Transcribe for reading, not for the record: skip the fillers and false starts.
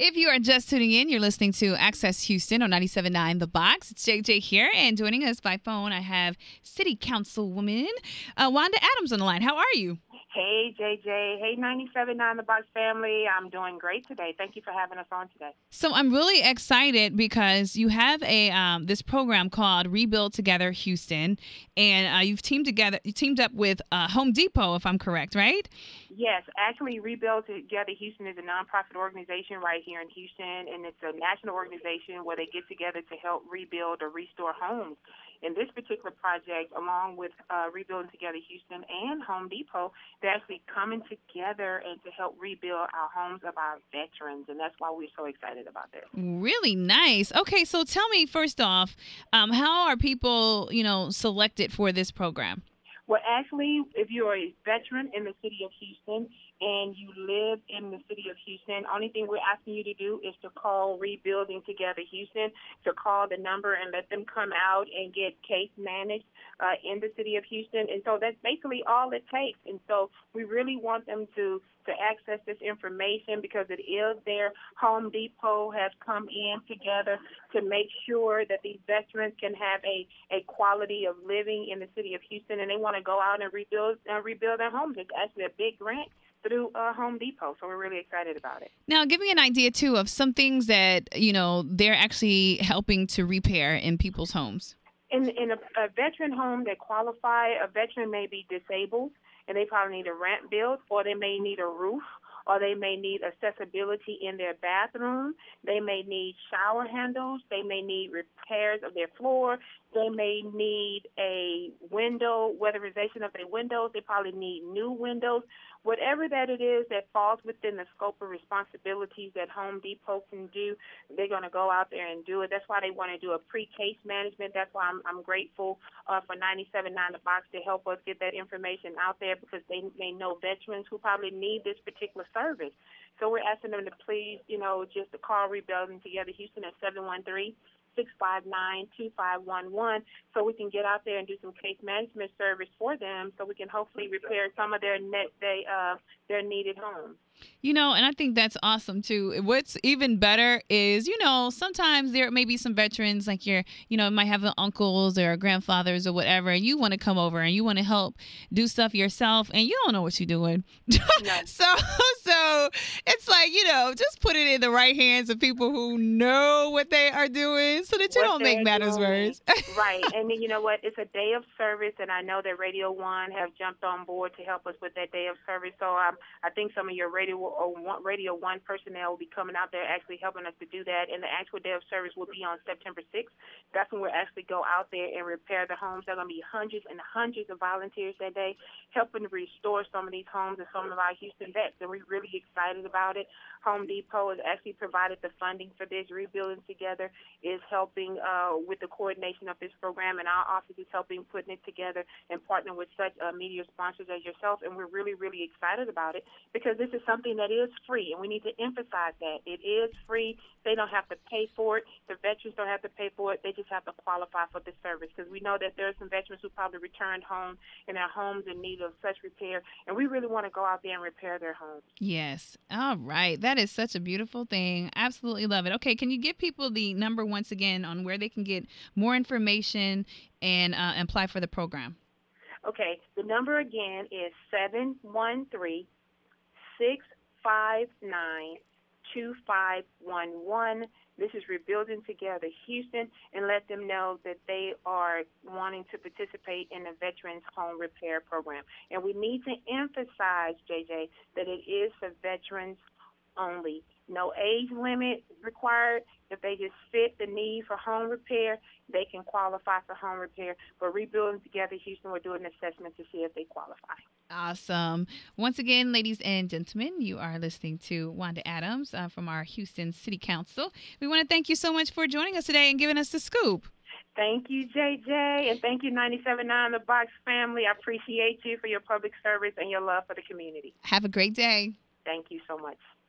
If you are just tuning in, you're listening to Access Houston on 97.9 The Box. It's JJ here, and joining us by phone, I have City Councilwoman Wanda Adams on the line. How are you? Hey, JJ. Hey, 97.9 The Box family. I'm doing great today. Thank you for having us on today. So I'm really excited because you have this program called Rebuild Together Houston, and you've teamed up with Home Depot, if I'm correct, right? Yes, actually, Rebuild Together Houston is a nonprofit organization right here in Houston, and it's a national organization where they get together to help rebuild or restore homes. In this particular project, along with Rebuilding Together Houston and Home Depot, they're actually coming together and to help rebuild our homes of our veterans, and that's why we're so excited about this. Really nice. Okay, so tell me first off, how are people, selected for this program? Well, actually, if you're a veteran in the city of Houston and you live in the city of Houston, only thing we're asking you to do is to call Rebuilding Together Houston, to call the number and let them come out and get case managed in the city of Houston. And so that's basically all it takes. And so we really want them to access this information because it is there. Home Depot has come in together to make sure that these veterans can have a quality of living in the city of Houston, and they want to go out and rebuild their homes. It's actually a big grant through Home Depot, so we're really excited about it. Now, give me an idea, too, of some things that, they're actually helping to repair in people's homes. In a veteran home that qualify, a veteran may be disabled, and they probably need a ramp built, or they may need a roof, or they may need accessibility in their bathroom. They may need shower handles. They may need repairs of their floor. They may need a window, weatherization of their windows. They probably need new windows. Whatever that it is that falls within the scope of responsibilities that Home Depot can do, they're going to go out there and do it. That's why they want to do a pre-case management. That's why I'm grateful for 97.9 The Box to help us get that information out there, because they may know veterans who probably need this particular service. So we're asking them to please, just to call Rebuilding Together Houston at 713-659-2511 so we can get out there and do some case management service for them so we can hopefully repair some of their needed homes. And I think that's awesome, too. What's even better is, sometimes there may be some veterans, like might have uncles or grandfathers or whatever, and you want to come over and you want to help do stuff yourself, and you don't know what you're doing. No. So it's like, just put it in the right hands of people who know what they are doing so that you don't make matters worse. Right. And then, you know what? It's a day of service, and I know that Radio 1 have jumped on board to help us with that day of service. So I think some of your Radio 1 personnel will be coming out there actually helping us to do that. And the actual day of service will be on September 6th. That's when we'll actually go out there and repair the homes. There are going to be hundreds and hundreds of volunteers that day helping to restore some of these homes and some of our Houston vets. And we're really excited about it. Home Depot has actually provided the funding for this. Rebuilding Together is helping with the coordination of this program, and our office is helping putting it together and partner with such media sponsors as yourself. And we're really, really excited about it because this is something that is free, and we need to emphasize that. It is free. They don't have to pay for it. The veterans don't have to pay for it. They just have to qualify for the service, because we know that there are some veterans who probably returned home and their homes in need of such repair, and we really want to go out there and repair their homes. Yes. All right. That is such a beautiful thing. Absolutely love it. Okay, can you give people the number once again on where they can get more information and apply for the program? Okay, the number again is 713-659-2511. This is Rebuilding Together Houston, and let them know that they are wanting to participate in the Veterans Home Repair Program. And we need to emphasize, JJ, that it is for veterans only. No age limit required. If they just fit the need for home repair, they can qualify for home repair. But Rebuilding Together Houston will do an assessment to see if they qualify. Awesome. Once again, ladies and gentlemen, you are listening to Wanda Adams from our Houston City Council. We want to thank you so much for joining us today and giving us the scoop. Thank you, JJ, and thank you, 97.9 The Box family. I appreciate you for your public service and your love for the community. Have a great day. Thank you so much.